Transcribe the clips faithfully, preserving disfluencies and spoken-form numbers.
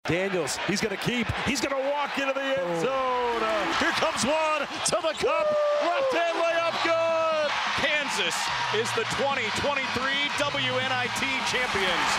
Daniels, he's going to keep. He's going to walk into the end zone. Uh, here comes one to the cup. Left hand layup, good. Kansas is the twenty twenty-three W N I T champions.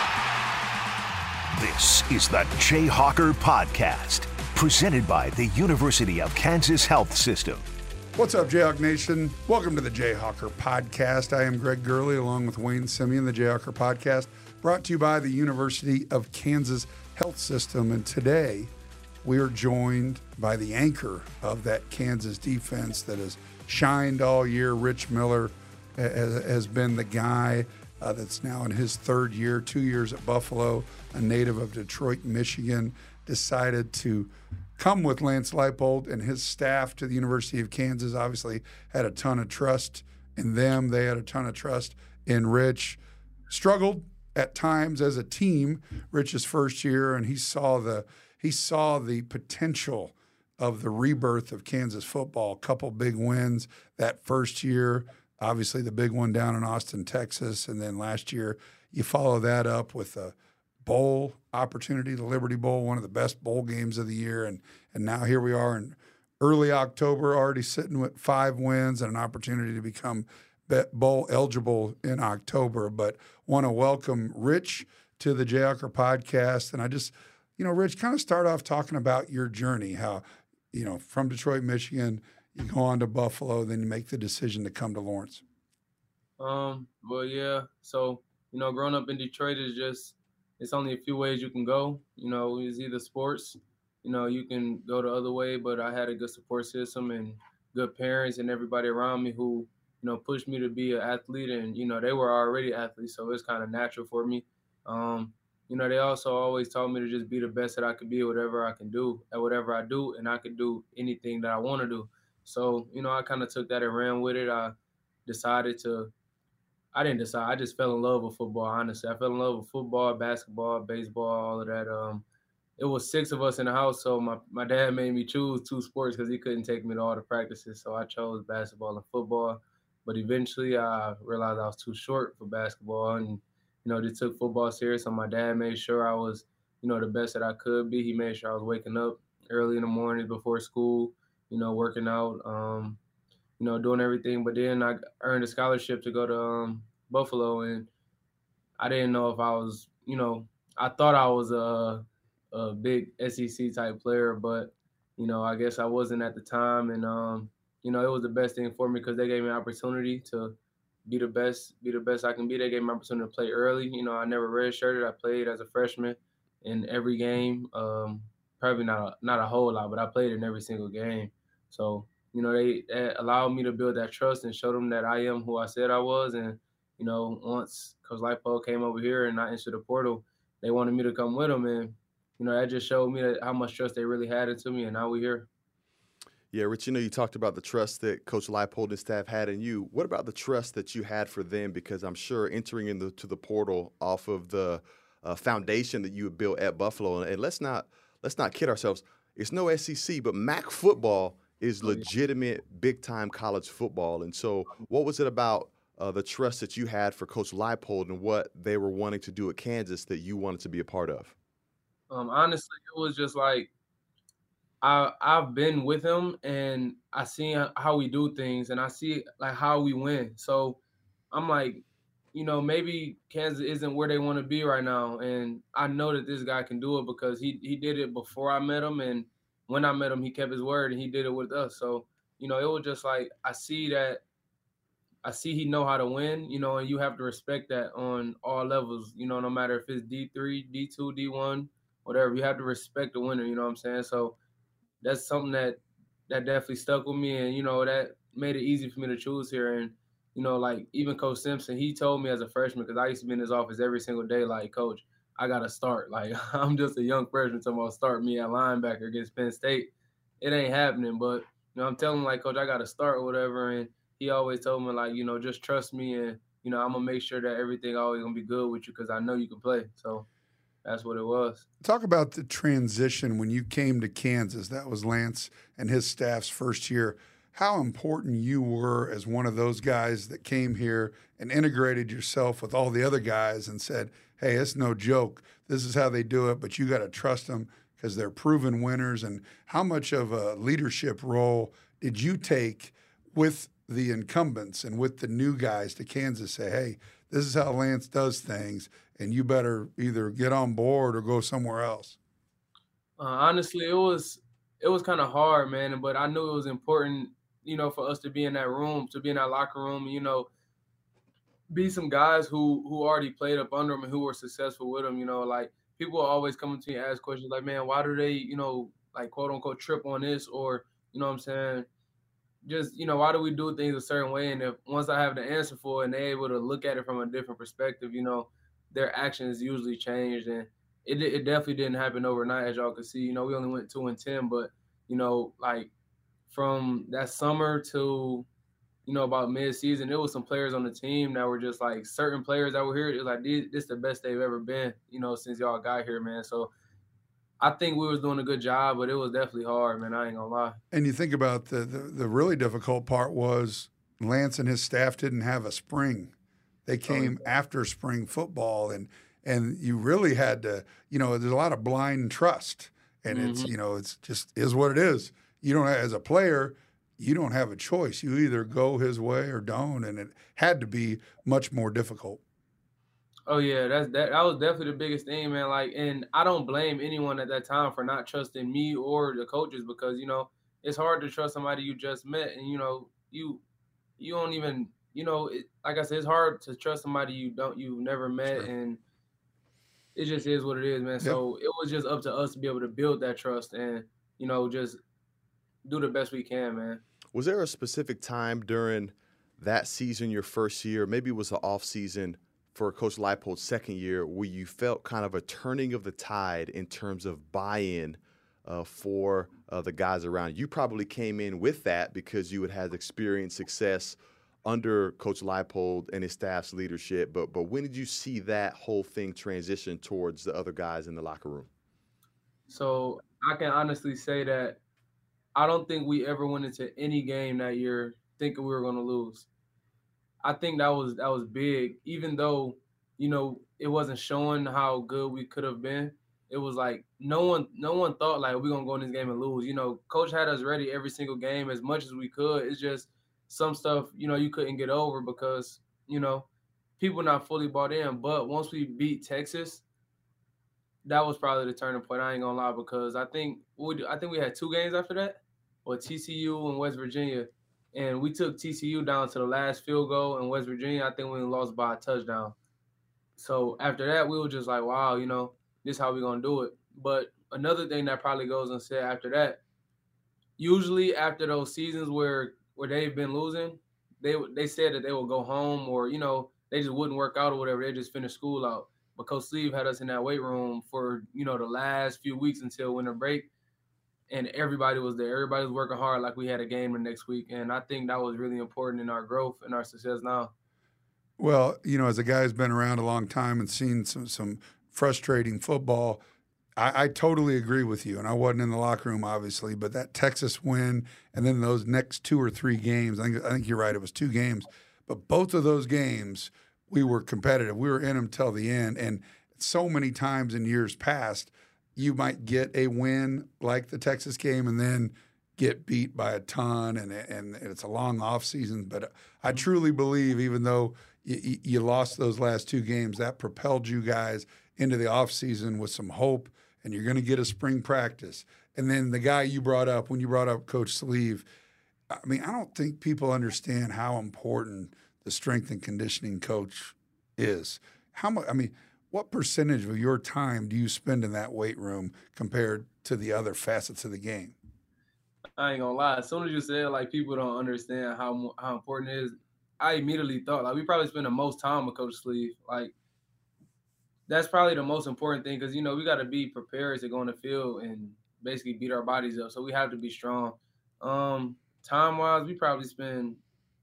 This is the Jayhawker Podcast, presented by the University of Kansas Health System. What's up, Jayhawk Nation? Welcome to the Jayhawker Podcast. I am Greg Gurley, along with Wayne Simeon. The Jayhawker Podcast, brought to you by the University of Kansas Health System. And today, we are joined by the anchor of that Kansas defense that has shined all year. Rich Miller has, has been the guy uh, that's now in his third year, two years at Buffalo, a native of Detroit, Michigan, decided to come with Lance Leipold and his staff to the University of Kansas. Obviously had a ton of trust in them. They had a ton of trust in Rich. Struggled at times as a team, Rich's first year, and he saw the he saw the potential of the rebirth of Kansas football. A couple big wins that first year, obviously the big one down in Austin, Texas, and then last year you follow that up with a bowl opportunity, the Liberty Bowl, one of the best bowl games of the year. And and now here we are in early October, already sitting with five wins and an opportunity to become bowl eligible in October. But want to welcome Rich to the Jayhawker Podcast. And I just, you know, Rich, kind of start off talking about your journey, how, you know, from Detroit, Michigan, you go on to Buffalo, then you make the decision to come to Lawrence. Um, well, yeah. So, you know, growing up in Detroit is just, it's only a few ways you can go. You know, it's either sports, you know, you can go the other way, but I had a good support system and good parents and everybody around me who, you know, pushed me to be an athlete, and, you know, they were already athletes, so it's kind of natural for me. Um, you know, they also always taught me to just be the best that I could be, whatever I can do, at whatever I do, and I could do anything that I want to do. So, you know, I kind of took that and ran with it. I decided to I didn't decide. I just fell in love with football, honestly. I fell in love with football, basketball, baseball, all of that. Um, it was six of us in the house, so my, my dad made me choose two sports because he couldn't take me to all the practices. So I chose basketball and football. But eventually I realized I was too short for basketball, and, you know, they took football serious. So my dad made sure I was, you know, the best that I could be. He made sure I was waking up early in the morning before school, you know, working out, um, you know, doing everything. But then I earned a scholarship to go to um, Buffalo, and I didn't know if I was, you know, I thought I was a, a big S E C type player, but, you know, I guess I wasn't at the time. And, um, you know, it was the best thing for me because they gave me an opportunity to be the best, be the best I can be. They gave me an opportunity to play early. You know, I never redshirted. I played as a freshman in every game. Um, probably not a, not a whole lot, but I played in every single game. So, you know, they, they allowed me to build that trust and show them that I am who I said I was. And, you know, once Coach Leipold came over here and I entered the portal, they wanted me to come with them. And, you know, that just showed me that how much trust they really had into me, and now we're here. Yeah, Rich, you know, you talked about the trust that Coach Leipold and staff had in you. What about the trust that you had for them? Because I'm sure entering into the, the portal off of the uh, foundation that you had built at Buffalo, and let's not let's not kid ourselves. It's no S E C, but M A C football is legitimate big-time college football. And so what was it about uh, the trust that you had for Coach Leipold and what they were wanting to do at Kansas that you wanted to be a part of? Um, honestly, it was just like, I, I've been with him and I see how we do things and I see like how we win. So I'm like, you know, maybe Kansas isn't where they want to be right now. And I know that this guy can do it because he, he did it before I met him. And when I met him, he kept his word and he did it with us. So, you know, it was just like, I see that, I see he know how to win, you know, and you have to respect that on all levels, you know, no matter if it's D three, D two, D one, whatever, you have to respect the winner, you know what I'm saying? So that's something that that definitely stuck with me, and, you know, that made it easy for me to choose here. And, you know, like, even Coach Simpson, he told me as a freshman, because I used to be in his office every single day, like, Coach, I got to start. Like, I'm just a young freshman talking about start me at linebacker against Penn State. It ain't happening, but, you know, I'm telling him, like, Coach, I got to start or whatever, and he always told me, like, you know, just trust me, and, you know, I'm going to make sure that everything always going to be good with you because I know you can play. So that's what it was. Talk about the transition when you came to Kansas. That was Lance and his staff's first year. How important you were as one of those guys that came here and integrated yourself with all the other guys and said, hey, it's no joke. This is how they do it, but you got to trust them because they're proven winners. And how much of a leadership role did you take with the incumbents and with the new guys to Kansas, say, hey, this is how Lance does things, and you better either get on board or go somewhere else? Uh, honestly, it was it was kind of hard, man, but I knew it was important, you know, for us to be in that room, to be in that locker room, you know, be some guys who who already played up under him and who were successful with him. You know, like people are always coming to me and ask questions like, man, why do they, you know, like quote unquote trip on this, or you know what I'm saying? Just, you know, why do we do things a certain way? And if once I have the answer for it and they're able to look at it from a different perspective, you know, their actions usually changed. And it it definitely didn't happen overnight, as y'all can see. You know, we only went two and ten, but you know, like from that summer to, you know, about mid-season, there was some players on the team that were just like certain players that were here. It was like, this, this is the best they've ever been, you know, since y'all got here, man. So I think we was doing a good job, but it was definitely hard, man. I ain't gonna lie. And you think about the, the, the really difficult part was Lance and his staff didn't have a spring. They came oh, yeah. after spring football, and and you really had to, you know, there's a lot of blind trust. And mm-hmm. it's, you know, it's just is what it is. You don't, as a player, you don't have a choice. You either go his way or don't, and it had to be much more difficult. Oh yeah, that's that. That was definitely the biggest thing, man. Like, and I don't blame anyone at that time for not trusting me or the coaches, because you know it's hard to trust somebody you just met, and you know you you don't even you know it, like I said, it's hard to trust somebody you don't you've never met, sure. and it just is what it is, man. Yep. So it was just up to us to be able to build that trust and you know just do the best we can, man. Was there a specific time during that season, your first year, maybe it was the off season for Coach Leipold's second year, where you felt kind of a turning of the tide in terms of buy-in uh, for uh, the guys around you? You probably came in with that because you had had experienced success under Coach Leipold and his staff's leadership. But but when did you see that whole thing transition towards the other guys in the locker room? So I can honestly say that I don't think we ever went into any game that year thinking we were going to lose. I think that was that was big, even though, you know, it wasn't showing how good we could have been. It was like no one no one thought like we're gonna go in this game and lose. You know, Coach had us ready every single game as much as we could. It's just some stuff, you know, you couldn't get over because, you know, people not fully bought in. But once we beat Texas, that was probably the turning point. I ain't gonna lie, because I think we I think we had two games after that, or T C U and West Virginia. And we took T C U down to the last field goal, and West Virginia, I think we lost by a touchdown. So after that, we were just like, wow, you know, this is how we're going to do it. But another thing that probably goes unsaid after that, usually after those seasons where where they've been losing, they they said that they would go home, or, you know, they just wouldn't work out or whatever. They just finish school out. But Coach Sleeve had us in that weight room for, you know, the last few weeks until winter break. And everybody was there. Everybody was working hard like we had a game the next week. And I think that was really important in our growth and our success now. Well, you know, as a guy who's been around a long time and seen some, some frustrating football, I, I totally agree with you. And I wasn't in the locker room, obviously, but that Texas win and then those next two or three games, I think, I think you're right, it was two games. But both of those games, we were competitive. We were in them till the end. And so many times in years past, you might get a win like the Texas game and then get beat by a ton, and and it's a long off season. But I truly believe, even though you, you lost those last two games, that propelled you guys into the off season with some hope, and you're going to get a spring practice. And then the guy you brought up, when you brought up Coach Sleeve, I mean, I don't think people understand how important the strength and conditioning coach is. How much? I mean, what percentage of your time do you spend in that weight room compared to the other facets of the game? I ain't gonna lie. As soon as you said like people don't understand how how important it is, I immediately thought like we probably spend the most time with Coach Sleeve. Like that's probably the most important thing, because you know we got to be prepared to go on the field and basically beat our bodies up. So we have to be strong. Um, time wise, we probably spend.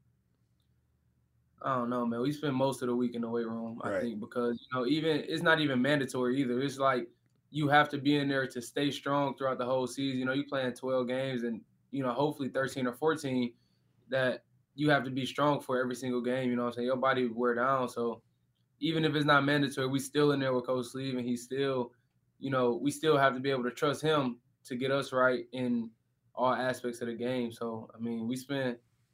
I don't know, man. We spend most of the week in the weight room, I right. think, because, you know, even it's not even mandatory either. It's like you have to be in there to stay strong throughout the whole season. You know, you playing twelve games and, you know, hopefully thirteen or fourteen, that you have to be strong for every single game. You know what I'm saying? Your body wear down. So even if it's not mandatory, we still in there with Coach Sleeve, and he's still, you know, we still have to be able to trust him to get us right in all aspects of the game. So, I mean, we spent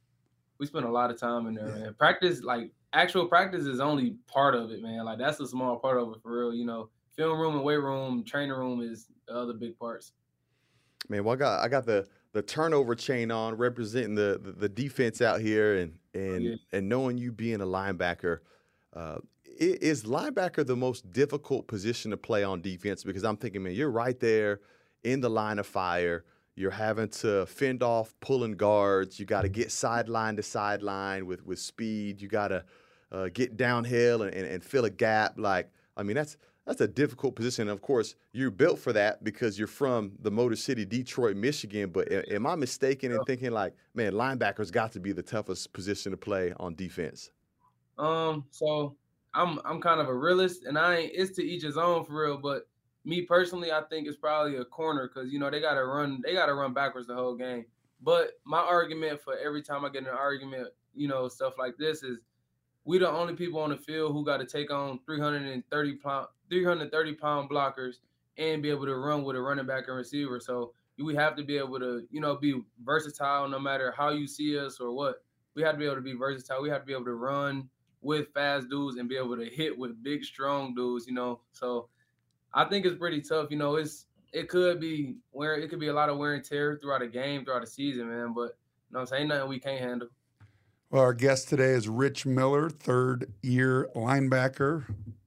we spent a lot of time in there, man. Practice, like, actual practice is only part of it, man. Like, that's a small part of it for real. You know, film room and weight room, training room is the other big parts. Man, well, I got I got the the turnover chain on, representing the the, the defense out here, and and Yeah. and knowing you being a linebacker. Uh, i- is linebacker the most difficult position to play on defense? Because I'm thinking, man, you're right there in the line of fire. You're having to fend off pulling guards. You got to get sideline to sideline with, with speed. You got to uh, get downhill and, and, and fill a gap. Like, I mean, that's that's a difficult position. And of course, you're built for that because you're from the Motor City, Detroit, Michigan. But a- am I mistaken in thinking, like, man, linebacker's got to be the toughest position to play on defense? Um, so I'm I'm kind of a realist, and I ain't, it's to each his own for real. But me personally, I think it's probably a corner because you know they gotta run they gotta run backwards the whole game. But my argument for every time I get in an argument, you know, stuff like this is we the only people on the field who got to take on three hundred thirty pound three hundred thirty pound blockers and be able to run with a running back and receiver. So we have to be able to, you know, be versatile no matter how you see us or what. We have to be able to be versatile. We have to be able to run with fast dudes and be able to hit with big, strong dudes, you know. So I think it's pretty tough. You know, it's it could be where it could be a lot of wear and tear throughout a game, throughout a season, man. But you know what I'm saying? Ain't nothing we can't handle. Well, our guest today is Rich Miller, third year linebacker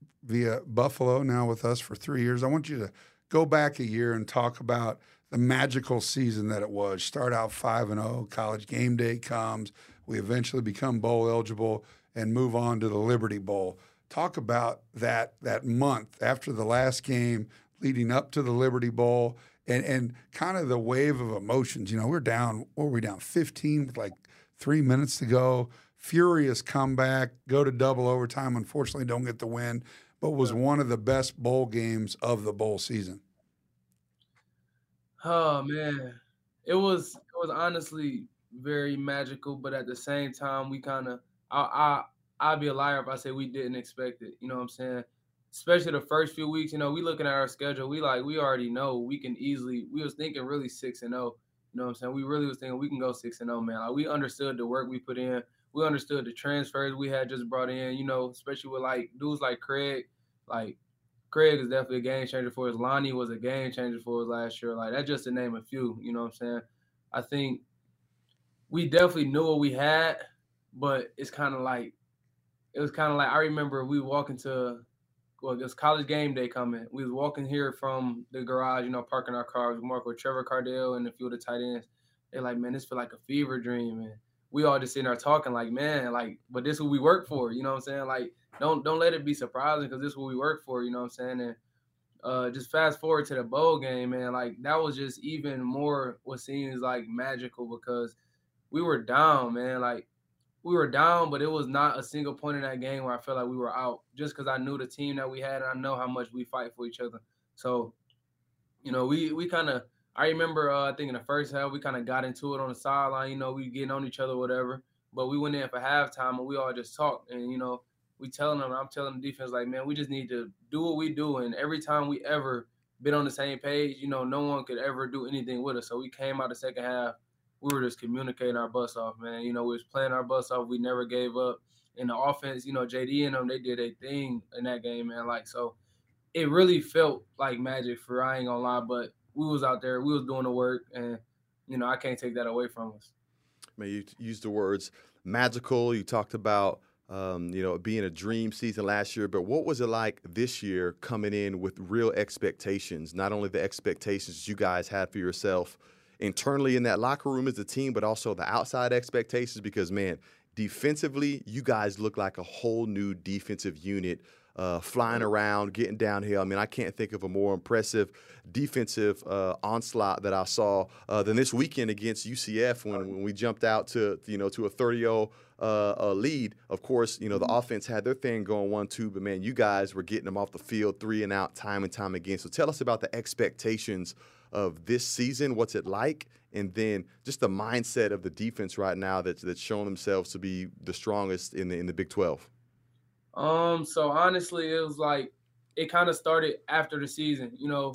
via Buffalo, now with us for three years. I want you to go back a year and talk about the magical season that it was. Start out five and oh, college game day comes. We eventually become bowl eligible and move on to the Liberty Bowl. Talk about that that month after the last game leading up to the Liberty Bowl and, and kind of the wave of emotions. You know, we're down, what were we down, fifteen with like three minutes to go. Furious comeback, go to double overtime. Unfortunately, don't get the win, but was one of the best bowl games of the bowl season. Oh man, it was it was honestly very magical, but at the same time, we kind of I I I'd be a liar if I say we didn't expect it. You know what I'm saying? Especially the first few weeks. You know, we looking at our schedule. We like we already know we can easily. We was thinking really six and zero. You know what I'm saying? We really was thinking we can go six and zero, man. Like we understood the work we put in. We understood the transfers we had just brought in. You know, especially with like dudes like Craig. Like Craig is definitely a game changer for us. Lonnie was a game changer for us last year. Like that's just to name a few. You know what I'm saying? I think we definitely knew what we had, but it's kind of like it was kind of like I remember we walking to well, it was college game day coming. We was walking here from the garage, you know, parking our cars. We marked with Trevor Cardell and a few of the tight ends. They're like, man, this feel like a fever dream, and we all just sitting there talking like, man, like, but this is what we work for, you know what I'm saying? Like, don't don't let it be surprising because this is what we work for, you know what I'm saying? And uh, just fast forward to the bowl game, man, like that was just even more what seems like magical because we were down, man, like. We were down, but it was not a single point in that game where I felt like we were out just because I knew the team that we had and I know how much we fight for each other. So, you know, we we kind of – I remember uh, I think in the first half we kind of got into it on the sideline. You know, we getting on each other or whatever. But we went in for halftime and we all just talked. And, you know, we telling them – I'm telling the defense like, man, we just need to do what we do. And every time we ever been on the same page, you know, no one could ever do anything with us. So we came out the second half. We were just communicating our butts off, man. You know, we was playing our butts off. We never gave up. In the offense, you know, J D and them, they did a thing in that game, man. Like, so it really felt like magic for, I ain't gonna lie, but we was out there, we was doing the work, and, you know, I can't take that away from us. Man, you used the words magical. You talked about, um, you know, being a dream season last year, but what was it like this year coming in with real expectations, not only the expectations you guys had for yourself internally in that locker room as a team, but also the outside expectations because, man, defensively, you guys look like a whole new defensive unit, uh, flying around, getting downhill. I mean, I can't think of a more impressive defensive uh, onslaught that I saw uh, than this weekend against U C F when, when we jumped out to, you know, to a thirty oh uh, uh, lead. Of course, you know, the offense had their thing going one two, but, man, you guys were getting them off the field three and out time and time again. So tell us about the expectations of this season, what's it like, and then just the mindset of the defense right now that's that's shown themselves to be the strongest in the in the Big twelve. Um, so honestly, it was like it kind of started after the season. You know,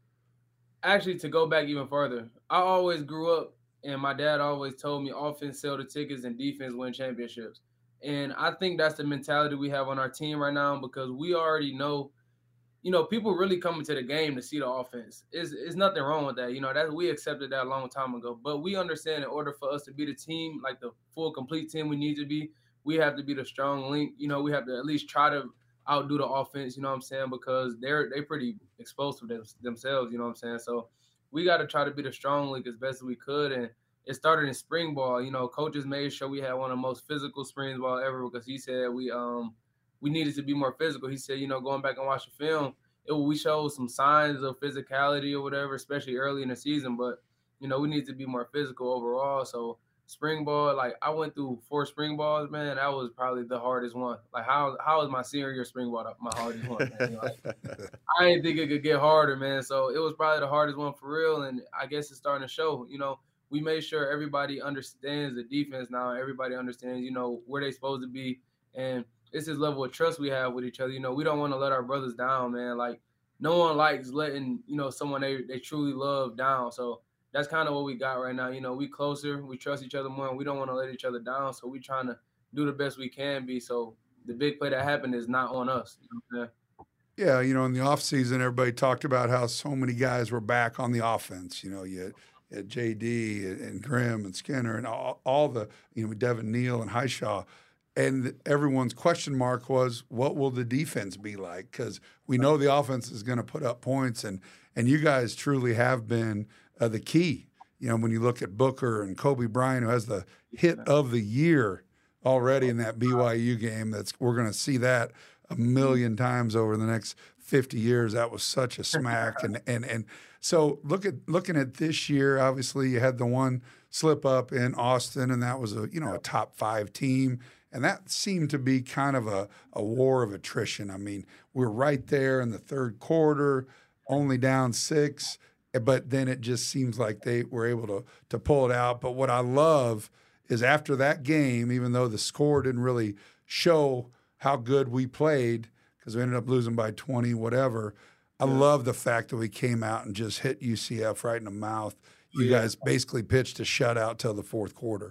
actually, to go back even further, I always grew up, and my dad always told me, offense sell the tickets and defense win championships. And I think that's the mentality we have on our team right now because we already know, you know, people really coming to the game to see the offense. Is is nothing wrong with that. You know, that we accepted that a long time ago. But we understand in order for us to be the team, like the full complete team we need to be, we have to be the strong link. You know, we have to at least try to outdo the offense, you know what I'm saying? Because they're they pretty exposed to them, themselves, you know what I'm saying? So we got to try to be the strong link as best as we could. And it started in spring ball. You know, coaches made sure we had one of the most physical spring ball ever because he said we um we needed to be more physical. He said, you know, going back and watching film, it, we showed some signs of physicality or whatever, especially early in the season. But, you know, we need to be more physical overall. So spring ball, like I went through four spring balls, man. That was probably the hardest one. Like how how was my senior year spring ball my hardest one? Man? You know, like, I didn't think it could get harder, man. So it was probably the hardest one for real. And I guess it's starting to show. You know, we made sure everybody understands the defense now. Everybody understands, you know, where they're supposed to be. And it's this level of trust we have with each other. You know, we don't want to let our brothers down, man. Like no one likes letting, you know, someone they, they truly love down. So that's kind of what we got right now. You know, we closer, we trust each other more, and we don't want to let each other down. So we trying to do the best we can be. So the big play that happened is not on us. You know what I'm saying? Yeah, you know, in the offseason, everybody talked about how so many guys were back on the offense. You know, you had, you had J D and, and Grimm and Skinner and all, all the, you know, Devin Neal and Highshaw. And everyone's question mark was, what will the defense be like? Because we know the offense is going to put up points, and and you guys truly have been uh, the key. You know, when you look at Booker and Kobe Bryant, who has the hit of the year already in that B Y U game, that's we're going to see that a million times over the next fifty years. That was such a smack. And and and so look at looking at this year. Obviously, you had the one slip up in Austin, and that was a you know a top five team. And that seemed to be kind of a, a war of attrition. I mean, we're right there in the third quarter, only down six, but then it just seems like they were able to to pull it out. But what I love is after that game, even though the score didn't really show how good we played, because we ended up losing by twenty, whatever, I love the fact that we came out and just hit U C F right in the mouth. You Yeah. guys basically pitched a shutout till the fourth quarter.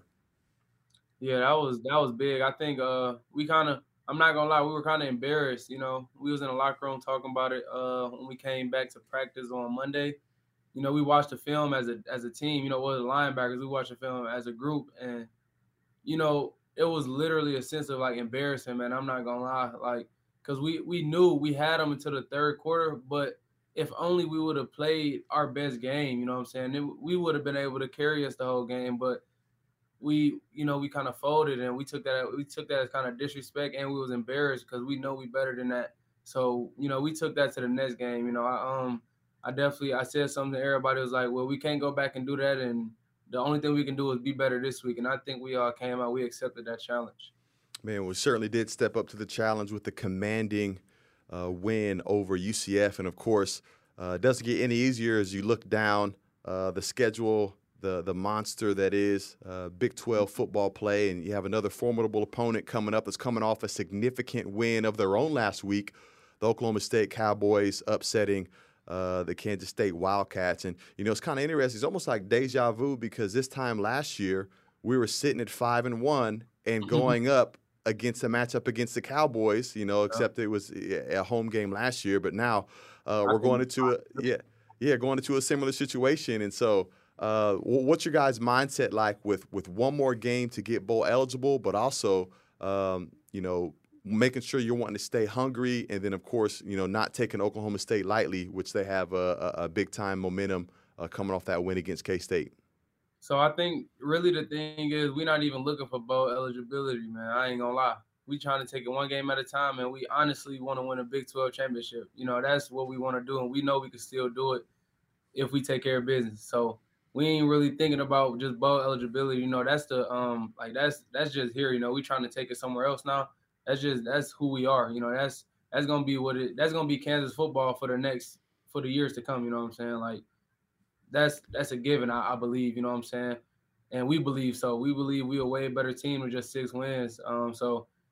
Yeah, that was that was big. I think uh we kind of I'm not gonna lie, we were kind of embarrassed. You know, we was in the locker room talking about it uh when we came back to practice on Monday. You know, we watched the film as a as a team. You know, what the linebackers, we watched the film as a group, and you know, it was literally a sense of like embarrassment, man. I'm not gonna lie, like because we we knew we had them until the third quarter, but if only we would have played our best game, you know what I'm saying? It, we would have been able to carry us the whole game, but we, you know, we kind of folded and we took that we took that as kind of disrespect, and we was embarrassed because we know we better than that. So, you know, we took that to the next game. You know, I um I definitely I said something to everybody. It was like, well, we can't go back and do that, and the only thing we can do is be better this week. And I think we all came out, we accepted that challenge. Man, we certainly did step up to the challenge with the commanding uh, win over U C F. And, of course, uh, it doesn't get any easier as you look down uh, the schedule, the the monster that is uh, Big twelve football play, and you have another formidable opponent coming up that's coming off a significant win of their own last week, the Oklahoma State Cowboys upsetting uh, the Kansas State Wildcats. And, you know, it's kind of interesting. It's almost like deja vu because this time last year we were sitting at five and one and going up against a matchup against the Cowboys, you know, except it was a home game last year. But now uh, we're going into a, yeah, yeah, going into a similar situation. And so uh, what's your guys' mindset like with, with one more game to get bowl eligible, but also, um, you know, making sure you're wanting to stay hungry, and then, of course, you know, not taking Oklahoma State lightly, which they have a, a, a big-time momentum uh, coming off that win against K-State? So I think really the thing is we're not even looking for bowl eligibility, man. I ain't gonna lie. We trying to take it one game at a time, and we honestly want to win a Big twelve championship. You know, that's what we want to do, and we know we can still do it if we take care of business. So we ain't really thinking about just bowl eligibility. You know, that's the um like that's that's just here. You know, we trying to take it somewhere else now. That's just that's who we are. You know, that's that's gonna be what it that's gonna be Kansas football for the next for the years to come. You know what I'm saying? Like that's that's a given. I, I believe. You know what I'm saying? And we believe so. We believe we a way better team with just six wins. Um, so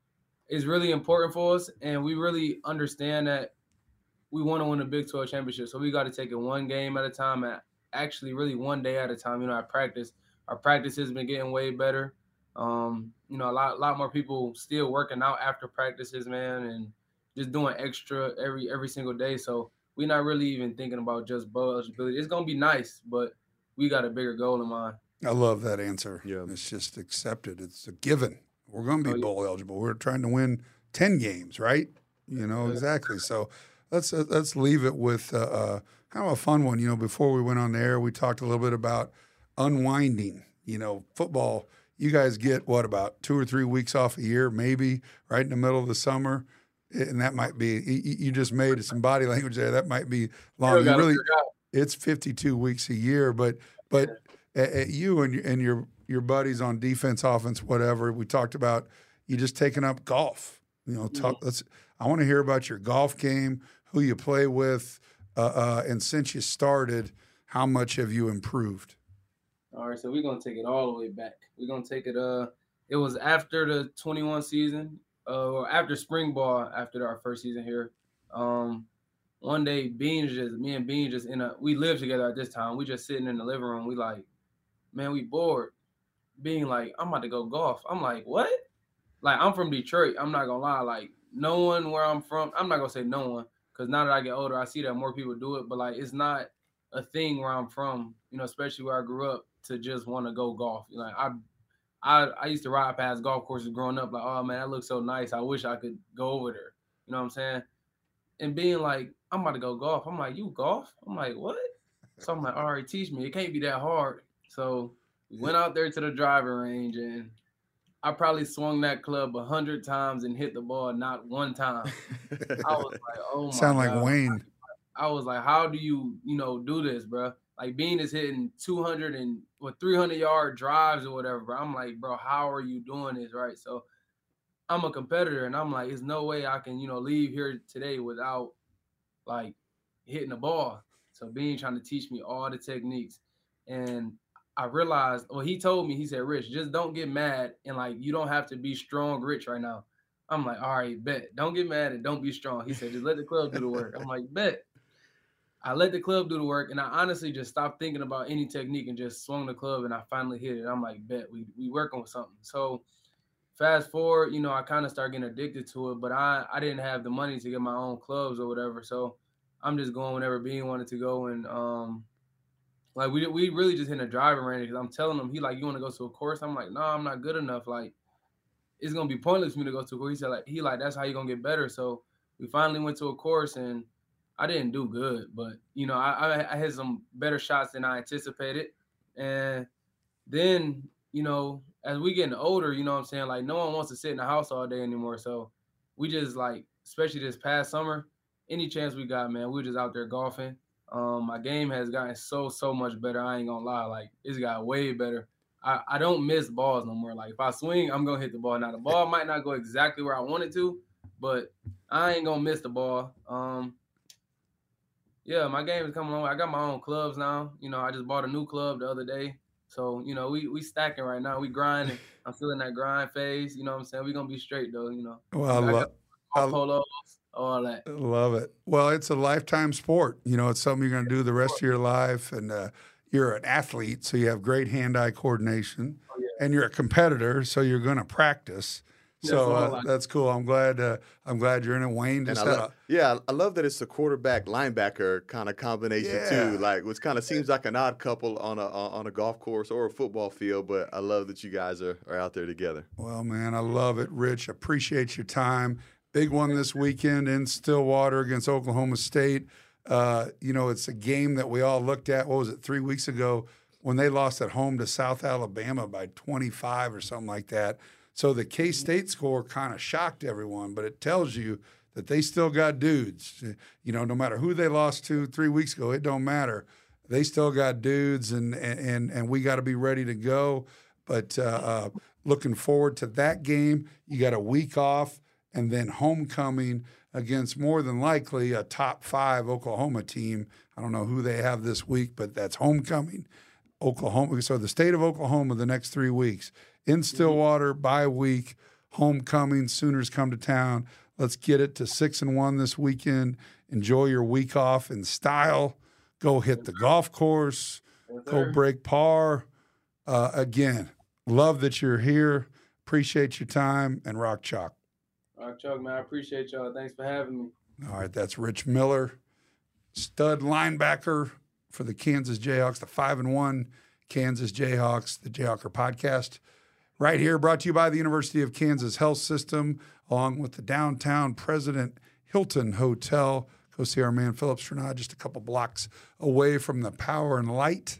is really important for us, and we really understand that we want to win a Big twelve championship. So we got to take it one game at a time, and actually really one day at a time. You know, at practice, our practice has been getting way better. Um, you know, a lot, lot more people still working out after practices, man, and just doing extra every every single day. So we're not really even thinking about just bowl eligibility. It's gonna be nice, but we got a bigger goal in mind. I love that answer. Yeah. It's just accepted. It's a given. We're going to be Oh, yeah. bowl eligible. We're trying to win ten games, right? You know, exactly. So let's uh, let's leave it with uh, uh, kind of a fun one. You know, before we went on the air, we talked a little bit about unwinding. You know, football, you guys get, what, about two or three weeks off a year, maybe, right in the middle of the summer? And that might be, you, you just made some body language there. That might be long. You really, it's fifty-two weeks a year, but but at, at you and your, and your your buddies on defense, offense, whatever, we talked about you just taking up golf. You know, talk. Let's. I want to hear about your golf game, who you play with, uh, uh, and since you started, how much have you improved? All right, so we're gonna take it all the way back. We're gonna take it. Uh, it was after the twenty-one season, uh, or after spring ball, after our first season here. Um, one day, Beans just me and Beans just in a. We lived together at this time. We just sitting in the living room. We like, man, we bored. Being like, I'm about to go golf. I'm like, what? Like, I'm from Detroit. I'm not gonna lie. Like, no one where I'm from. I'm not gonna say no one, because now that I get older, I see that more people do it. But like, it's not a thing where I'm from. You know, especially where I grew up, to just want to go golf. Like, I, I, I used to ride past golf courses growing up. Like, oh man, that looks so nice. I wish I could go over there. You know what I'm saying? And being like, I'm about to go golf. I'm like, you golf? I'm like, what? So I'm like, all right, teach me. It can't be that hard. So we went out there to the driving range, and I probably swung that club a hundred times and hit the ball not one time. I was like, oh my Sound like God. Wayne. I was like, how do you, you know, do this, bro? Like, Bean is hitting two hundred and what three hundred yard drives or whatever, bro. I'm like, bro, how are you doing this, right? So I'm a competitor, and I'm like, there's no way I can, you know, leave here today without like hitting the ball. So Bean trying to teach me all the techniques, and I realized, well, he told me, he said, Rich, just don't get mad, and like, you don't have to be strong rich right now. I'm like, all right, bet. Don't get mad and don't be strong. He said, just let the club do the work. I'm like, bet. I let the club do the work, and I honestly just stopped thinking about any technique and just swung the club, and I finally hit it. I'm like, bet, we we working with something. So fast forward, you know, I kind of started getting addicted to it, but I, I didn't have the money to get my own clubs or whatever. So I'm just going whenever Bean wanted to go. And um, like we we really just hit a driving range, because I'm telling him, he like, you want to go to a course? I'm like, no, I'm not good enough. Like, it's going to be pointless for me to go to a course. He said, like, he like, that's how you're going to get better. So we finally went to a course, and I didn't do good, but, you know, I, I had some better shots than I anticipated. And then, you know, as we getting older, you know what I'm saying? Like, no one wants to sit in the house all day anymore. So we just, like, especially this past summer, any chance we got, man, we were just out there golfing. Um, my game has gotten so, so much better. I ain't gonna lie. Like, it's got way better. I, I don't miss balls no more. Like, if I swing, I'm gonna hit the ball. Now, the ball might not go exactly where I want it to, but I ain't gonna miss the ball. Um, Yeah, my game is coming along. I got my own clubs now. You know, I just bought a new club the other day. So, you know, we we stacking right now. We grinding. I'm still in that grind phase. You know what I'm saying? We're going to be straight, though, you know. Well, I, I lo- got polos, all that. Love it. Well, it's a lifetime sport. You know, it's something you're going to do the rest of your life. And uh, you're an athlete, so you have great hand-eye coordination. Oh, yeah. And you're a competitor, so you're going to practice. So uh, that's cool. I'm glad. Uh, I'm glad you're in it, Wayne. Just And I had love, a, yeah, I love that it's a quarterback linebacker kind of combination Yeah. too. Like, which kind of seems like an odd couple on a on a golf course or a football field. But I love that you guys are, are out there together. well, man, I love it, Rich. Appreciate your time. Big one this weekend in Stillwater against Oklahoma State. Uh, you know, it's a game that we all looked at. What was it, three weeks ago when they lost at home to South Alabama by twenty-five or something like that. So the K-State score kind of shocked everyone, but it tells you that they still got dudes. You know, no matter who they lost to three weeks ago, it don't matter. They still got dudes, and and and we got to be ready to go. But uh, uh, looking forward to that game. You got a week off, and then homecoming against more than likely a top five Oklahoma team. I don't know who they have this week, but that's homecoming. Oklahoma. So the state of Oklahoma the next three weeks. In Stillwater, bye week, homecoming. Sooners come to town. Let's get it to six and one this weekend. Enjoy your week off in style. Go hit the golf course. Go break par. Uh, again, love that you're here. Appreciate your time, and rock chalk. Rock chalk, man. I appreciate y'all. Thanks for having me. All right, that's Rich Miller, stud linebacker for the Kansas Jayhawks, the five and one Kansas Jayhawks, the Jayhawker podcast. Right here, brought to you by the University of Kansas Health System, along with the downtown President Hilton Hotel. Go see our man Philip Stranad, just a couple blocks away from the Power and Light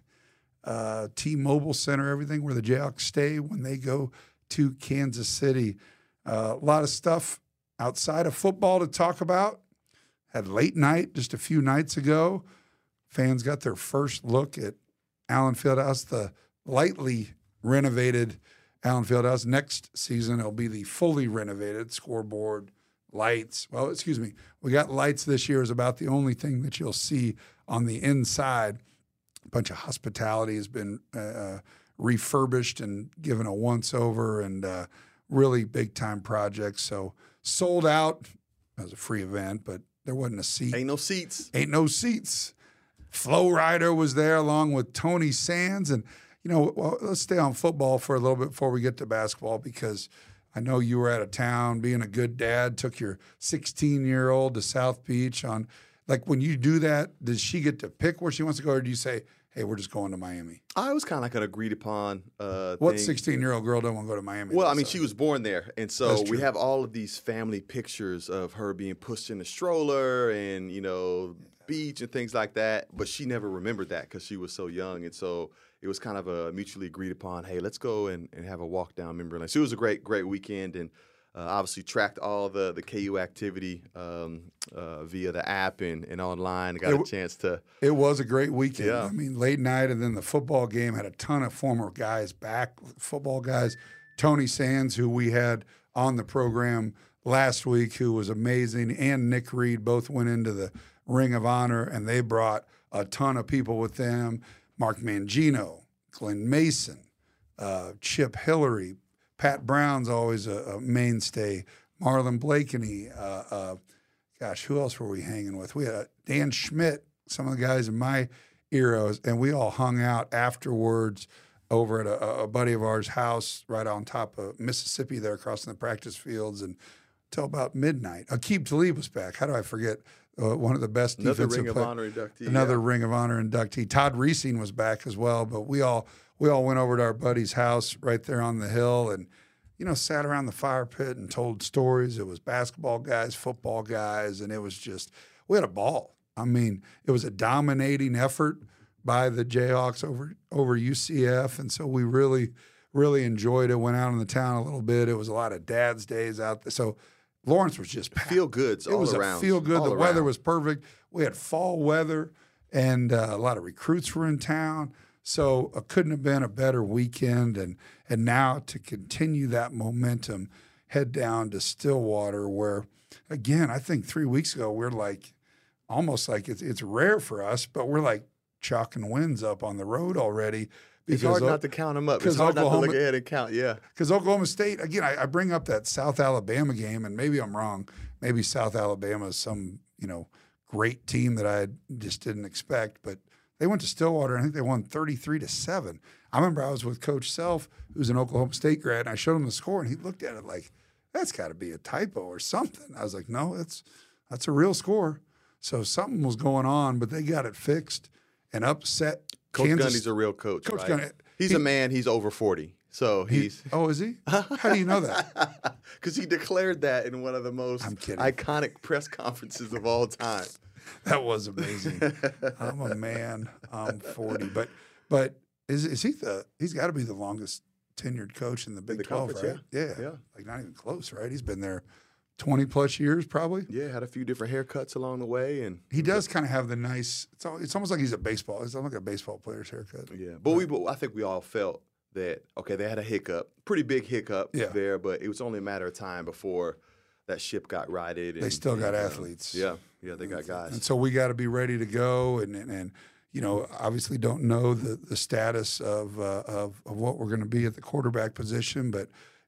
uh, T-Mobile Center, everything where the Jayhawks stay when they go to Kansas City. Uh, a lot of stuff outside of football to talk about. Had late night just a few nights ago. Fans got their first look at Allen Fieldhouse, the lightly renovated Allen Fieldhouse. Next season, it'll be the fully renovated scoreboard, lights. Well, excuse me. We got lights this year is about the only thing that you'll see on the inside. A bunch of hospitality has been uh, refurbished and given a once-over, and uh, really big-time projects. So sold out. It was a free event, but there wasn't a seat. Ain't no seats. Ain't no seats. Flo Rida was there along with Tony Sands. And, you know, well, let's stay on football for a little bit before we get to basketball, because I know you were out of town being a good dad, took your sixteen-year-old to South Beach on – like, when you do that, does she get to pick where she wants to go, or do you say, hey, we're just going to Miami? I was kind of like an agreed upon uh, What thing. sixteen-year-old girl don't want to go to Miami? Well, I mean, so. she was born there, and so That's we true. have all of these family pictures of her being pushed in a stroller and, you know, beach and things like that, but she never remembered that because she was so young, and so it was kind of a mutually agreed upon, hey, let's go and, and have a walk down memory lane. So it was a great, great weekend, and uh, obviously tracked all the, the K U activity um, uh, via the app and, and online. Got It- a chance to – It was a great weekend. Yeah. I mean, late night, and then the football game had a ton of former guys back, football guys. Tony Sands, who we had on the program last week, who was amazing, and Nick Reed both went into the Ring of Honor, and they brought a ton of people with them. Mark Mangino, Glenn Mason, uh, Chip Hillary, Pat Brown's always a, a mainstay, Marlon Blakeney, uh, uh, gosh, who else were we hanging with? We had uh, Dan Schmidt, some of the guys in my era, and we all hung out afterwards over at a, a buddy of ours' house right on top of Mississippi there, crossing the practice fields, and till about midnight. Aqib Talib was back. How do I forget uh, one of the best another defensive Ring of play- Honor inductee. Another yeah. Ring of Honor inductee. Todd Reesing was back as well, but we all we all went over to our buddy's house right there on the hill, and you know, sat around the fire pit and told stories. It was basketball guys, football guys, and it was just we had a ball. I mean, it was a dominating effort by the Jayhawks over over U C F, and so we really really enjoyed it. Went out in the town a little bit. It was a lot of dad's days out there. So Lawrence was just packed. Feel goods It all was around. a feel good. all The weather around. was perfect. We had fall weather, and uh, a lot of recruits were in town. So it couldn't have been a better weekend. And and now to continue that momentum, head down to Stillwater, where, again, I think three weeks ago we're like, almost like it's it's rare for us, but we're like chalking wins up on the road already. It's hard not to count them up. It's because hard not to Oklahoma- look ahead and count, yeah. Because Oklahoma State, again, I, I bring up that South Alabama game, and maybe I'm wrong. Maybe South Alabama is some, you know, great team that I just didn't expect. But they went to Stillwater, and I think they won thirty-three to seven. I remember I was with Coach Self, who's an Oklahoma State grad, and I showed him the score, and he looked at it like, that's got to be a typo or something. I was like, no, that's that's a real score. So something was going on, but they got it fixed and upset Coach Kansas. Gundy's a real coach, Coach right? Gundy- He's he- a man. He's over forty, so He- he's oh, is he? How do you know that? because he declared that in one of the most I'm kidding. iconic press conferences of all time. That was amazing. I'm a man. I'm forty, but but is is he the? He's got to be the longest tenured coach in the Big the twelve, conference, right? Yeah. Yeah. like not even close, right? He's been there twenty plus years, probably. Yeah, had a few different haircuts along the way, and He does kind of have the nice. It's all, it's almost like he's a baseball. It's almost like a baseball player's haircut. yeah. But we, but I think we all felt that okay, they had a hiccup, pretty big hiccup Yeah. there, but it was only a matter of time before that ship got righted. And, They still got and, uh, athletes. yeah, yeah, they got guys. And so we got to be ready to go, and and, and you know, obviously don't know the the status of uh, of, of what we're going to be at the quarterback position, but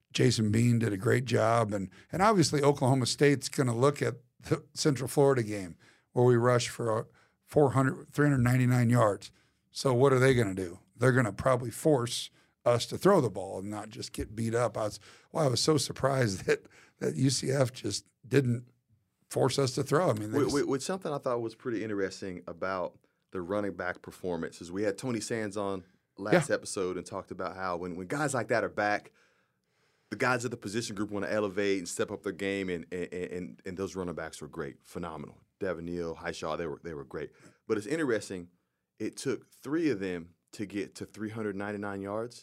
Jason Bean did a great job. And, and obviously Oklahoma State's going to look at the Central Florida game where we rushed for four hundred, three hundred ninety-nine yards. So what are they going to do? They're going to probably force us to throw the ball and not just get beat up. I was, well, I was so surprised that, that U C F just didn't force us to throw. I mean, which, just, which something I thought was pretty interesting about the running back performance is we had Tony Sands on last Yeah. episode and talked about how when, when guys like that are back, the guys of the position group want to elevate and step up their game, and and, and, and those running backs were great, phenomenal. Devin Neal, Highshaw, they were they were great. But it's interesting, it took three of them to get to three hundred ninety-nine yards.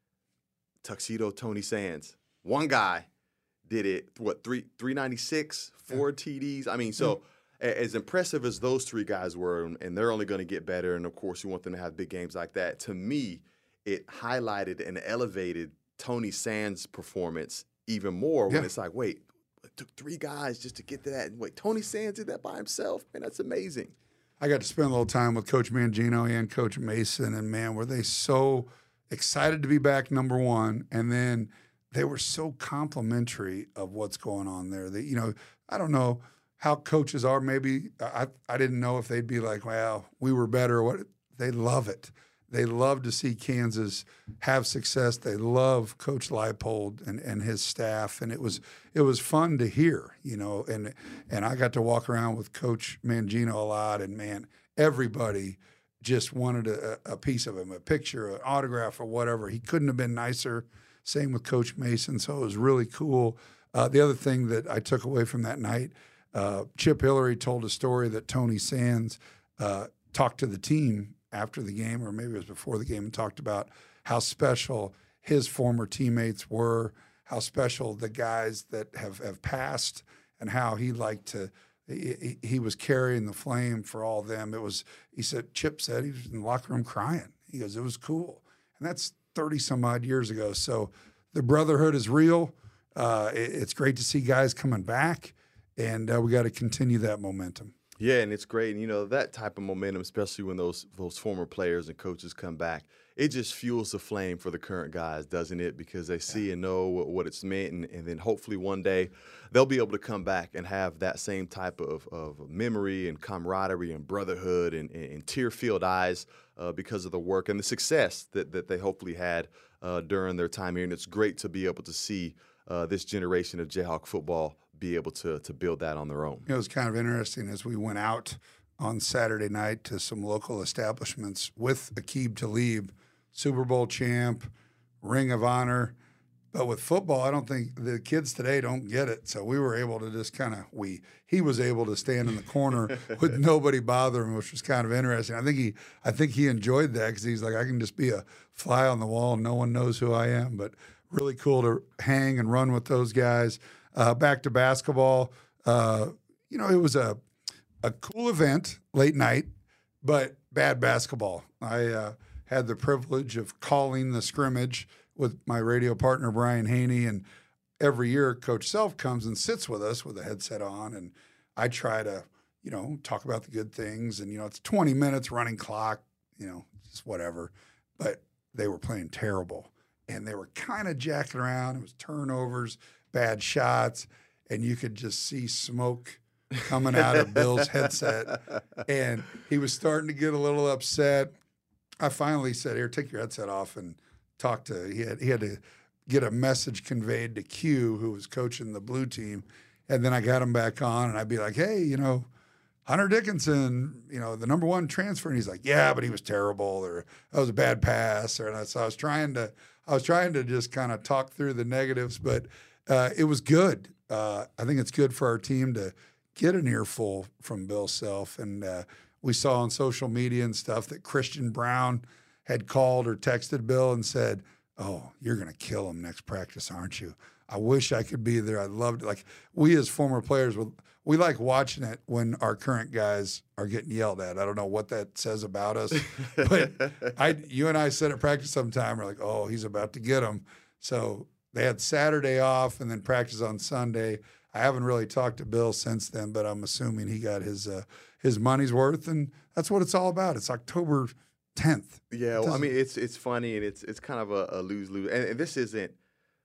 Tuxedo Tony Sands. One guy did it, what, three three ninety-six, four yeah. T Ds. I mean, so yeah. as impressive as those three guys were, and they're only going to get better, and of course you want them to have big games like that, to me, it highlighted and elevated Tony Sands' performance even more when yeah. it's like, wait, it took three guys just to get to that. And wait, Tony Sands did that by himself? Man, that's amazing. I got to spend a little time with Coach Mangino and Coach Mason, and, man, were they so excited to be back, number one, and then they were so complimentary of what's going on there. That, you know, I don't know how coaches are. Maybe I, I didn't know if they'd be like, well, we were better or what. They love it. They love to see Kansas have success. They love Coach Leipold and, and his staff, and it was it was fun to hear, you know. And and I got to walk around with Coach Mangino a lot, and, man, everybody just wanted a, a piece of him, a picture, an autograph, or whatever. He couldn't have been nicer. Same with Coach Mason, so it was really cool. Uh, the other thing that I took away from that night, uh, Chip Hillary told a story that Tony Sands uh, talked to the team after the game, or maybe it was before the game, and talked about how special his former teammates were, how special the guys that have, have passed, and how he liked to he, he was carrying the flame for all of them. It was, he said, Chip said he was in the locker room crying. He goes, it was cool. And that's thirty some odd years ago. So the brotherhood is real. Uh, it, it's great to see guys coming back, and uh, we got to continue that momentum. Yeah, and it's great. And, you know, that type of momentum, especially when those those former players and coaches come back, it just fuels the flame for the current guys, doesn't it? Because they see yeah. and know what, what it's meant, and, and then hopefully one day they'll be able to come back and have that same type of, of memory and camaraderie and brotherhood and, and, and tear-filled eyes uh, because of the work and the success that, that they hopefully had uh, during their time here. And it's great to be able to see uh, this generation of Jayhawk football be able to to build that on their own. It was kind of interesting as we went out on Saturday night to some local establishments with Aqib Talib, Super Bowl champ, Ring of Honor. But with football, I don't think the kids today don't get it. So we were able to just kind of, we, he was able to stand in the corner with nobody bothering him, which was kind of interesting. I think he, I think he enjoyed that because he's like, I can just be a fly on the wall and no one knows who I am. But really cool to hang and run with those guys. Uh, back to basketball, uh, you know, it was a a cool event, late night, but bad basketball. I uh, had the privilege of calling the scrimmage with my radio partner, Brian Haney, and every year Coach Self comes and sits with us with a headset on, and I try to, you know, talk about the good things, and, you know, it's twenty minutes, running clock, you know, just whatever, but they were playing terrible, and they were kind of jacking around. It was turnovers, bad shots, and you could just see smoke coming out of Bill's headset, and he was starting to get a little upset. I finally said, here, take your headset off and talk to, he had, he had to get a message conveyed to Q, who was coaching the blue team, and then I got him back on, and I'd be like, hey, you know, Hunter Dickinson, you know, the number one transfer, and he's like, yeah, but he was terrible, or that was a bad pass, or and so I was trying to, I was trying to just kind of talk through the negatives, but Uh, it was good. Uh, I think it's good for our team to get an earful from Bill Self. And uh, we saw on social media and stuff that Christian Brown had called or texted Bill and said, oh, you're going to kill him next practice, aren't you? I wish I could be there. I loved it. Like, we as former players, we like watching it when our current guys are getting yelled at. I don't know what that says about us. But I, you and I said at practice sometime, we're like, oh, he's about to get him. So they had Saturday off and then practice on Sunday. I haven't really talked to Bill since then, but I'm assuming he got his uh, his money's worth, and that's what it's all about. It's October tenth. Yeah, well, I mean, it's it's funny, and it's it's kind of a, a lose-lose. And, and this isn't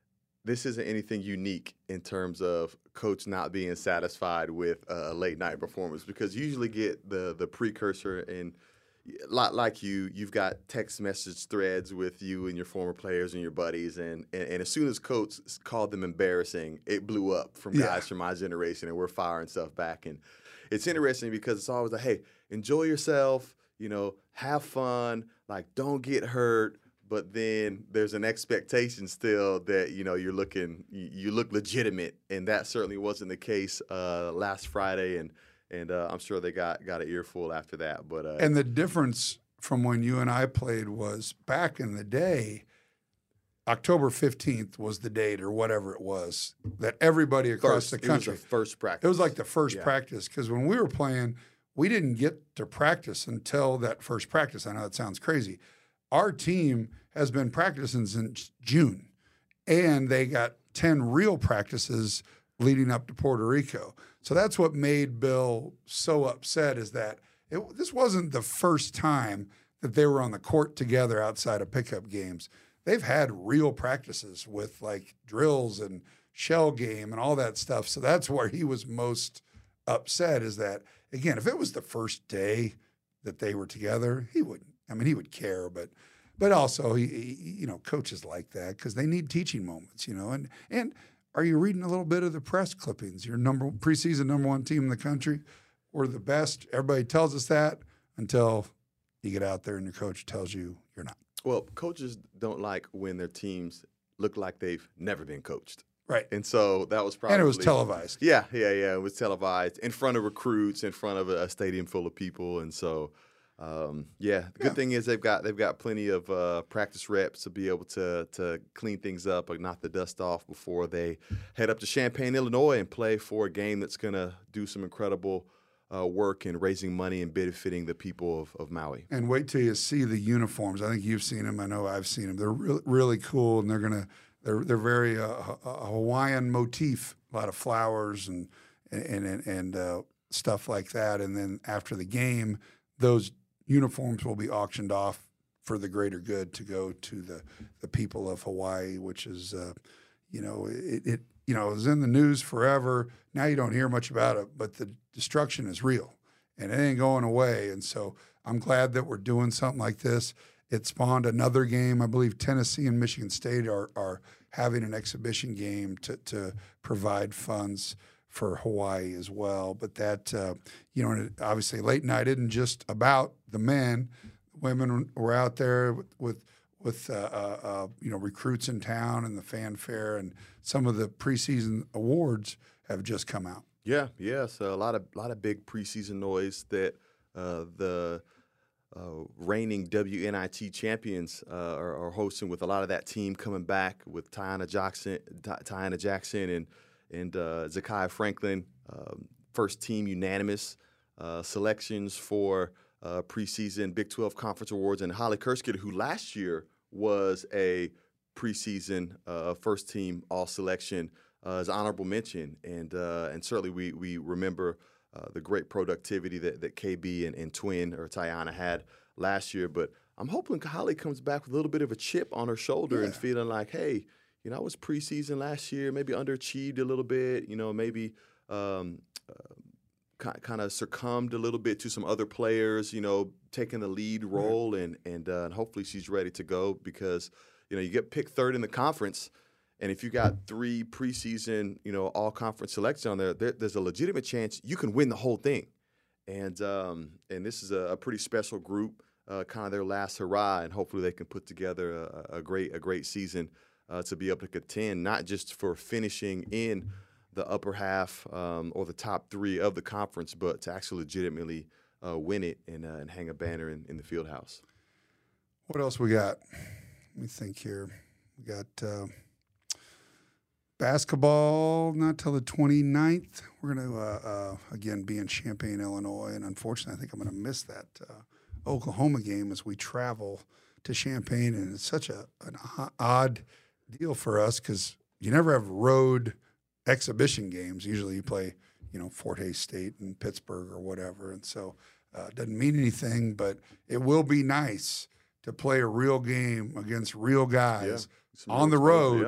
this isn't anything unique in terms of coach not being satisfied with a late night performance, because you usually get the the precursor, and a lot like you, you've got text message threads with you and your former players and your buddies, and and, and as soon as coach called them embarrassing, it blew up from guys Yeah. from my generation, and we're firing stuff back. And it's interesting because it's always like, hey, enjoy yourself, you know, have fun, like don't get hurt. But then there's an expectation still that, you know, you're looking, you, you look legitimate, and that certainly wasn't the case uh, last Friday, and and uh, I'm sure they got got an earful after that. But uh, And the difference from when you and I played was back in the day, October fifteenth was the date or whatever it was that everybody across first, the country. it was the first practice. It was like the first Yeah. practice, because when we were playing, we didn't get to practice until that first practice. I know it sounds crazy. Our team has been practicing since June, and they got ten real practices leading up to Puerto Rico. So that's what made Bill so upset, is that it, this wasn't the first time that they were on the court together outside of pickup games. They've had real practices with like drills and shell game and all that stuff. So that's where he was most upset, is that, again, if it was the first day that they were together, he wouldn't. I mean, he would care, but but also, he, he you know, coaches like that because they need teaching moments, you know. And and are you reading a little bit of the press clippings? Your number preseason number one team in the country, we're the best. Everybody tells us that until you get out there and your coach tells you you're not. Well, coaches don't like when their teams look like they've never been coached. Right. And so that was probably. And it was televised. Yeah, yeah, yeah. It was televised in front of recruits, in front of a, a stadium full of people, and so. Um, yeah, the good Yeah. thing is they've got they've got plenty of uh, practice reps to be able to to clean things up or knock the dust off before they head up to Champaign, Illinois, and play for a game that's going to do some incredible uh, work in raising money and benefiting the people of, of Maui. And wait till you see the uniforms. I think you've seen them. I know I've seen them. They're really, really cool, and they're gonna they're they're very uh, a Hawaiian motif, a lot of flowers and and and, and uh, stuff like that. And then after the game, those uniforms will be auctioned off for the greater good to go to the, the people of Hawaii, which is, uh, you know, it, it, you know, it was in the news forever. Now you don't hear much about it, but the destruction is real and it ain't going away. And so I'm glad that we're doing something like this. It spawned another game. I believe Tennessee and Michigan State are, are having an exhibition game to, to provide funds for Hawaii as well. But that, uh, you know, obviously late night isn't just about the men. Women were out there with, with, with uh, uh, uh, you know, recruits in town and the fanfare, and some of the preseason awards have just come out. Yeah, yeah. So a lot of lot of big preseason noise that uh, the uh, reigning W N I T champions uh, are, are hosting, with a lot of that team coming back with Tiana Jackson, Tiana Jackson, and and uh, Zakiya Franklin, um, first team unanimous uh, selections for uh, preseason Big twelve Conference Awards, and Holly Kerskett, who last year was a preseason uh, first team all selection, uh, as honorable mention, and uh, and certainly we we remember uh, the great productivity that that K B and, and Twin or Tiana had last year. But I'm hoping Holly comes back with a little bit of a chip on her shoulder, yeah, and feeling like, hey, you know, I was preseason last year, maybe underachieved a little bit, you know, maybe um, uh, kind of succumbed a little bit to some other players, you know, taking the lead role, and and, uh, and hopefully she's ready to go, because, you know, you get picked third in the conference, and if you got three preseason, you know, all-conference selections on there, there, there's a legitimate chance you can win the whole thing. And um, and this is a, a pretty special group, uh, kind of their last hurrah, and hopefully they can put together a, a great a great season. Uh, to be able to contend, not just for finishing in the upper half um, or the top three of the conference, but to actually legitimately uh, win it and, uh, and hang a banner in, in the field house. What else we got? Let me think here. We got uh, basketball not till the twenty-ninth. We're going to, uh, uh, again, be in Champaign, Illinois, and unfortunately I think I'm going to miss that uh, Oklahoma game as we travel to Champaign, and it's such a an odd – deal for us because you never have road exhibition games. Usually you play, you know, Fort Hays State and Pittsburgh or whatever, and so uh, it doesn't mean anything, but it will be nice to play a real game against real guys yeah, on the road,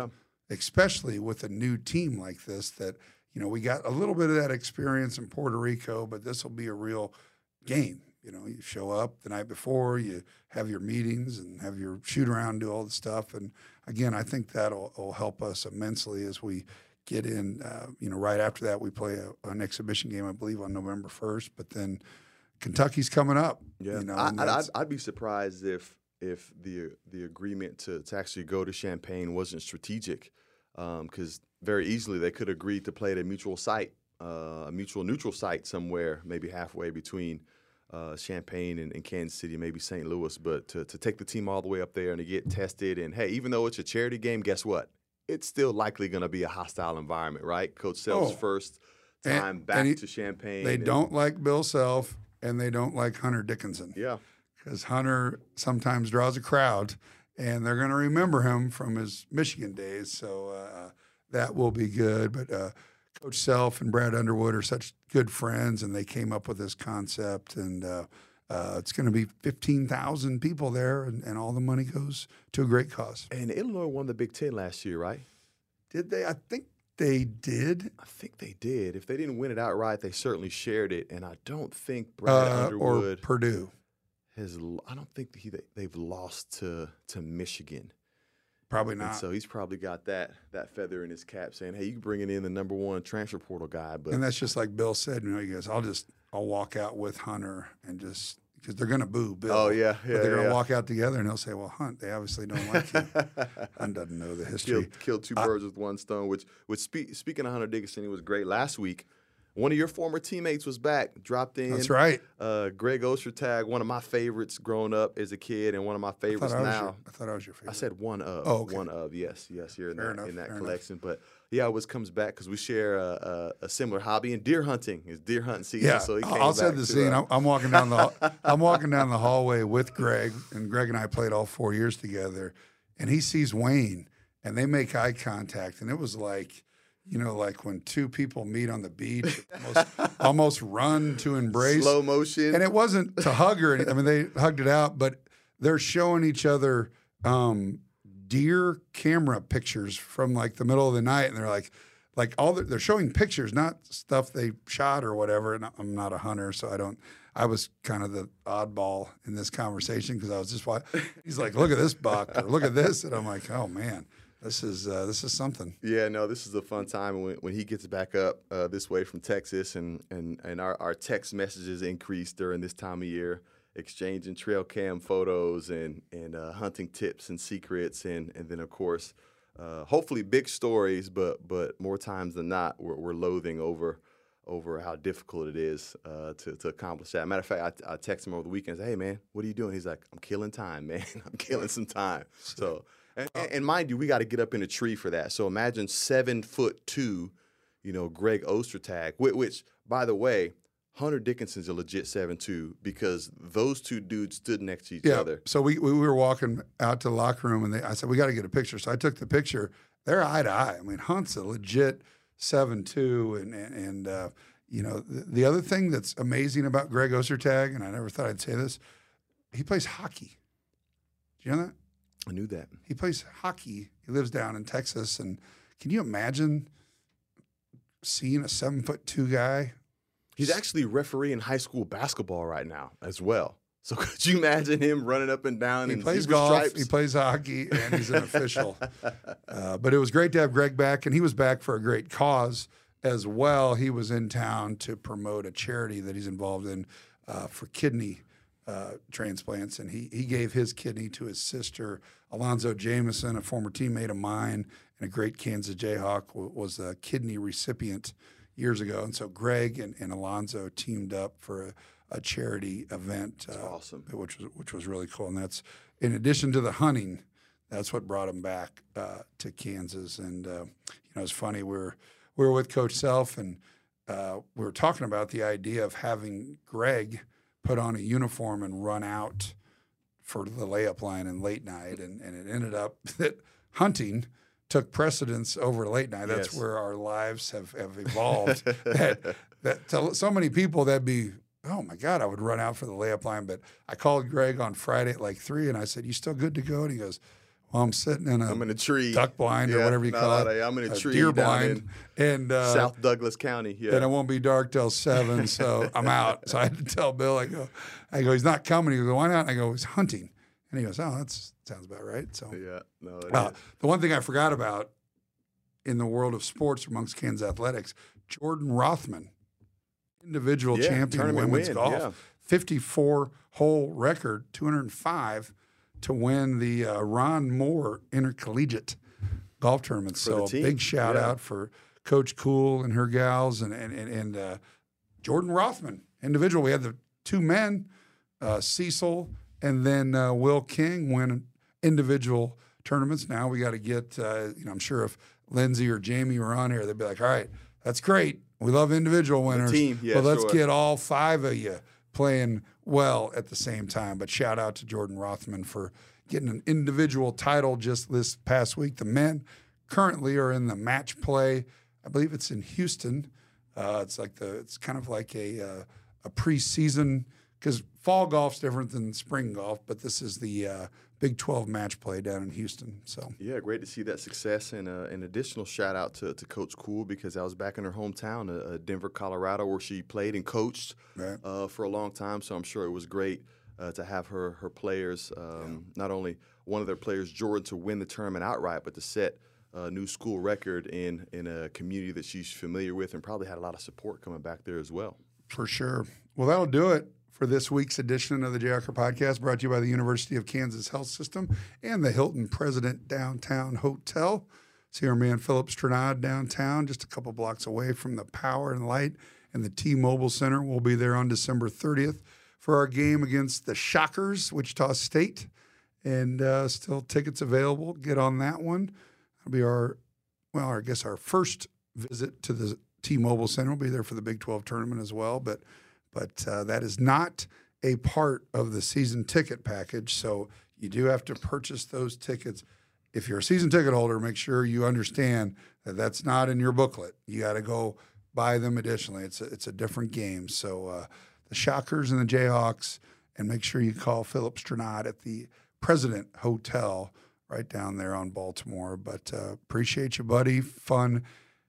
especially with a new team like this that, you know, we got a little bit of that experience in Puerto Rico, but this will be a real game. You know, you show up the night before, you have your meetings and have your shoot around, do all the stuff. And again, I think that'll will help us immensely as we get in. Uh, you know, right after that, we play a, an exhibition game, I believe, on November first. But then Kentucky's coming up. Yeah, you know, I, I'd, I'd be surprised if if the the agreement to, to actually go to Champaign wasn't strategic, because um, very easily they could agree to play at a mutual site, uh, a mutual neutral site somewhere, maybe halfway between Uh, Champaign and, and Kansas City, maybe Saint Louis, but to, to take the team all the way up there and to get tested. And, hey, even though it's a charity game, guess what? It's still likely going to be a hostile environment, right? Coach Self's oh. first time and, back and he, to Champaign. They and, don't like Bill Self, and they don't like Hunter Dickinson. Yeah. Because Hunter sometimes draws a crowd, and they're going to remember him from his Michigan days. So uh, that will be good. But uh, Coach Self and Brad Underwood are such good friends, and they came up with this concept. And uh, uh, it's going to be fifteen thousand people there, and, and all the money goes to a great cause. And Illinois won the Big Ten last year, right? Did they? I think they did. I think they did. If they didn't win it outright, they certainly shared it. And I don't think Brad uh, Underwood or Purdue has. I don't think he, they've lost to to Michigan. Probably not. And so he's probably got that that feather in his cap, saying, "Hey, you can bring in the number one transfer portal guy." But and that's just like Bill said. You know, he goes, "I'll just I'll walk out with Hunter and just because they're going to boo Bill. Oh yeah, yeah. But they're going to yeah. walk out together and he'll say, "Well, Hunt, they obviously don't like you." Hunt doesn't know the history. Killed, killed two birds I, with one stone. Which, which speak, speaking of Hunter Dickinson, he was great last week. One of your former teammates was back, dropped in. That's right. Uh, Greg Ostertag, one of my favorites growing up as a kid, and one of my favorites I now. Your, I thought I was your favorite. I said one of. Oh, okay. One of, yes, yes, here in fair that, enough, in that fair collection. Enough. But he always comes back because we share a, a, a similar hobby in deer hunting. It's deer hunting season. Yeah, so he came I'll back set the to, scene. uh, I'm, I'm walking down the I'm walking down the hallway with Greg, and Greg and I played all four years together. And he sees Wayne, and they make eye contact, and it was like, you know, like when two people meet on the beach, almost, almost run to embrace. Slow motion. And it wasn't to hug her. I mean, they hugged it out, but they're showing each other um, deer camera pictures from like the middle of the night, and they're like, like all the, they're showing pictures, not stuff they shot or whatever. And I'm not a hunter, so I don't. I was kind of the oddball in this conversation because I was just watching. He's like, "Look at this buck," or "Look at this," and I'm like, "Oh man." This is uh, this is something. Yeah, no, this is a fun time when when he gets back up uh, this way from Texas, and and and our, our text messages increase during this time of year, exchanging trail cam photos and and uh, hunting tips and secrets, and and then of course, uh, hopefully big stories, but but more times than not, we're, we're loathing over over how difficult it is uh, to to accomplish that. Matter of fact, I, I text him over the weekend, say, "Hey man, what are you doing?" He's like, "I'm killing time, man. I'm killing some time." So. And, and mind you, we got to get up in a tree for that. So imagine seven foot two, you know, Greg Ostertag, which, which by the way, Hunter Dickinson's a legit seven two because those two dudes stood next to each yeah. other. So we we were walking out to the locker room, and they, I said, "We got to get a picture." So I took the picture. They're eye to eye. I mean, Hunt's a legit seven two, and and, and uh, you know, the, the other thing that's amazing about Greg Ostertag, and I never thought I'd say this, he plays hockey. Do you know that? I knew that. He plays hockey. He lives down in Texas. And can you imagine seeing a seven foot two guy? He's actually refereeing high school basketball right now as well. So could you imagine him running up and down? He in plays zebra golf. stripes? He plays hockey, and he's an official. Uh, but it was great to have Greg back, and he was back for a great cause as well. He was in town to promote a charity that he's involved in uh, for kidney Uh, transplants, and he he gave his kidney to his sister, Alonzo Jameson, a former teammate of mine and a great Kansas Jayhawk, w- was a kidney recipient years ago. And so Greg and, and Alonzo teamed up for a, a charity event, That's uh, awesome, which was which was really cool. And that's in addition to the hunting, that's what brought him back uh, to Kansas. And uh, you know, it's funny, we were we were with Coach Self, and uh, we were talking about the idea of having Greg put on a uniform and run out for the layup line in late night. And, and it ended up that hunting took precedence over late night. That's yes. where our lives have, have evolved. that, that to so many people, that'd be, oh my God, I would run out for the layup line. But I called Greg on Friday at like three, and I said, "You still good to go?" And he goes, while I'm sitting in a, I'm in a tree. duck blind or Yeah, whatever you no, call no, it. I'm in a tree deer down blind. And uh, South Douglas County. Yeah. then it won't be dark till seven, so I'm out. So I had to tell Bill, I go, I go, he's not coming. He goes, why not? And I go, he's hunting. And he goes, oh, that sounds about right. So Yeah. No. it uh, is. the one thing I forgot about in the world of sports amongst Kansas athletics, Jordan Rothman, individual Yeah, champion tournament women's win, golf, yeah. fifty-four hole record, two hundred five to win the uh, Ron Moore Intercollegiate Golf Tournament. For So the team, big shout yeah. out for Coach Cool and her gals and and and, and uh, Jordan Rothman, individual. We had the two men, uh, Cecil and then uh, Will King, win individual tournaments. Now we got to get, uh, you know, I'm sure if Lindsay or Jamie were on here, they'd be like, all right, that's great. We love individual winners. team, yeah, but let's sure. get all five of you playing well at the same time. But shout out to Jordan Rothman for getting an individual title just this past week. The men currently are in the match play. I believe it's in Houston. Uh, it's like the it's kind of like a uh, a preseason, because fall golf's different than spring golf, but this is the uh, Big twelve match play down in Houston. So Yeah, great to see that success, and uh, an additional shout out to, to Coach Cool, because I was back in her hometown, uh, uh, Denver, Colorado, where she played and coached Right. uh, for a long time. So I'm sure it was great uh, to have her her players, um, not only one of their players, Jordan, to win the tournament outright, but to set a new school record in in a community that she's familiar with, and probably had a lot of support coming back there as well. for sure. Well, that'll do it for this week's edition of the Jay Hocker Podcast, brought to you by the University of Kansas Health System and the Hilton President Downtown Hotel. See our man Philip Stranad downtown, just a couple blocks away from the Power and Light and the T-Mobile Center. We'll be there on December thirtieth for our game against the Shockers, Wichita State. And uh, still tickets available. Get on that one. It'll be our, well, I guess our first visit to the T-Mobile Center. We'll be there for the Big twelve tournament as well, but but uh, that is not a part of the season ticket package. So you do have to purchase those tickets. If you're a season ticket holder, make sure you understand that that's not in your booklet. You got to go buy them additionally. It's a, it's a different game. So uh, the Shockers and the Jayhawks, and make sure you call Philip Stranad at the President Hotel right down there on Baltimore. But uh, appreciate you, buddy. Fun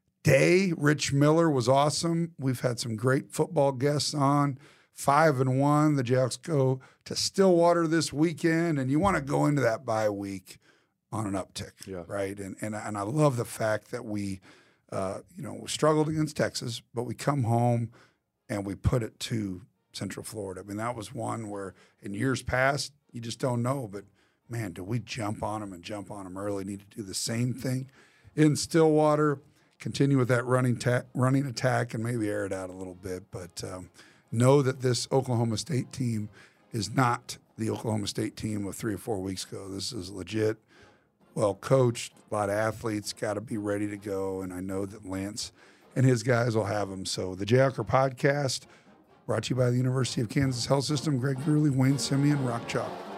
day. Rich Miller was awesome. We've had some great football guests on. Five and one. The Jayhawks go to Stillwater this weekend, and you want to go into that bye week on an uptick, Yeah. right? And and and I love the fact that we, uh, you know, struggled against Texas, but we come home and we put it to Central Florida. I mean, that was one where in years past you just don't know, but man, do we jump on them and jump on them early? Need to do the same thing in Stillwater. Continue with that running ta- running attack and maybe air it out a little bit. But um, know that this Oklahoma State team is not the Oklahoma State team of three or four weeks ago. This is legit, well coached, a lot of athletes, got to be ready to go. And I know that Lance and his guys will have them. So the Jay Hocker Podcast, brought to you by the University of Kansas Health System, Greg Gurley, Wayne Simeon, Rock Chalk.